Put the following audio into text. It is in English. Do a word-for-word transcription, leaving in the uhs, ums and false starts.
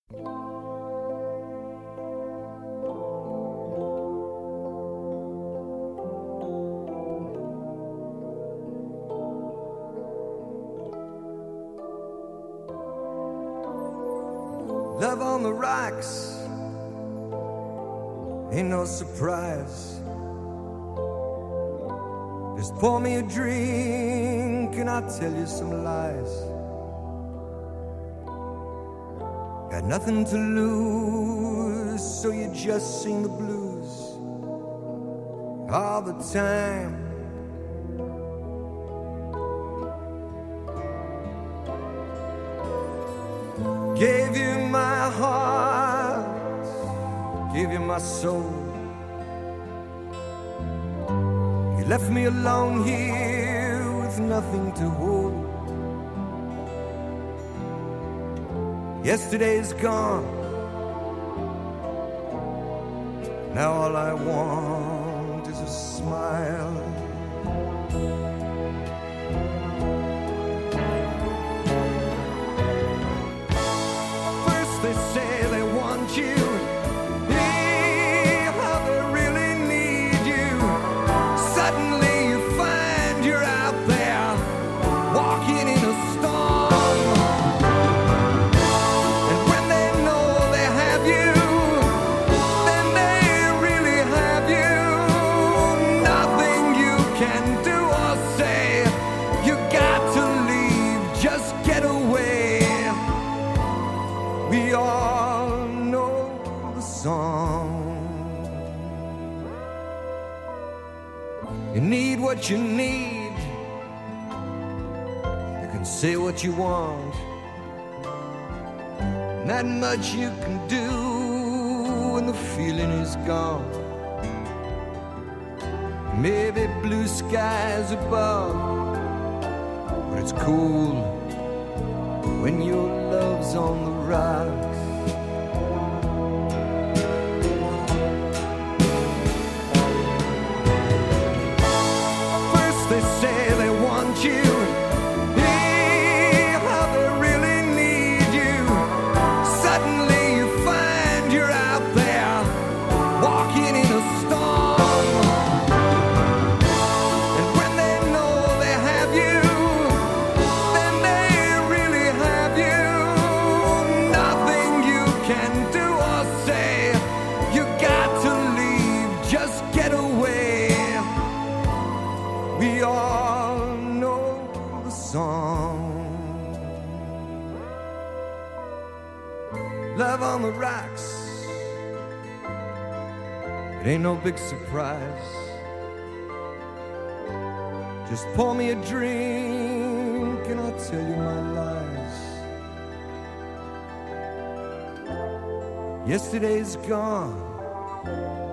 Love on the rocks ain't no surprise. Just pour me a drink and I'll tell you some lies. Got nothing to lose, so you just sing the blues all the time. Gave you my heart, gave you my soul. You left me alone here with nothing to hold. Yesterday's gone, now all I want is a smile. First they say they want you, yeah, how they really need you. Suddenly you find you're out there, walking in a storm. And when they know they have you, then they really have you. Nothing you can do or say, you got to leave, just get away. We all know the song. You need what you need. You can say what you want. Not much you can do when the feeling is gone. Maybe blue skies above, but it's cool when your love's on the rocks. First they say they want you, yeah, how they really need you. Suddenly you find you're out there, walking in a storm. And when they know they have you, then they really have you. Nothing you can do or say, you got to leave, just get away. We all know the song. Love on the rocks, it ain't no big surprise. Just pour me a drink and I'll tell you my lies. Yesterday's gone,